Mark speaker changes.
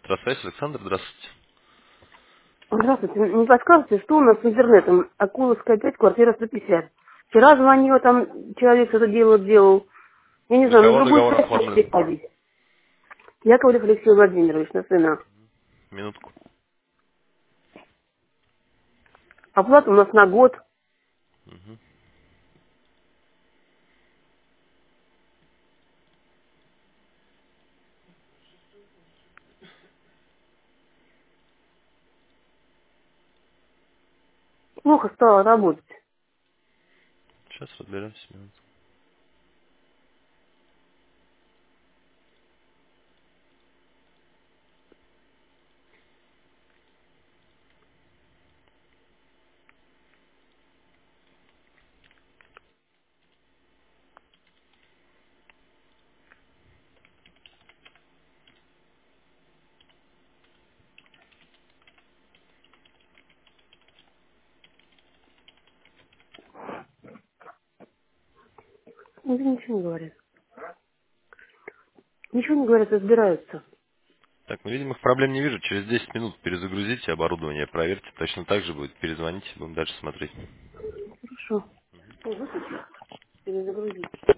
Speaker 1: Электросвязь, Александр, здравствуйте.
Speaker 2: Здравствуйте. Не подскажете, что у нас с интернетом? Акуловская 5, квартира 150. Вчера звонила, там человек что-то делал. Я не
Speaker 1: На
Speaker 2: знаю, на
Speaker 1: кого
Speaker 2: другой
Speaker 1: договор
Speaker 2: сайт
Speaker 1: оформлен?
Speaker 2: связи. Яковлев Алексей Владимирович, на сына.
Speaker 1: Минутку.
Speaker 2: Оплата у нас на год. Плохо стало работать.
Speaker 1: Сейчас разберемся. Минутку.
Speaker 2: Ну, ничего не говорят. Ничего не говорят, разбираются.
Speaker 1: Так, ну, видимых проблем не вижу. Через 10 минут перезагрузите оборудование, проверьте. Точно так же будет. Перезвоните, будем дальше смотреть.
Speaker 2: Хорошо. Ой, выключи. Перезагрузи.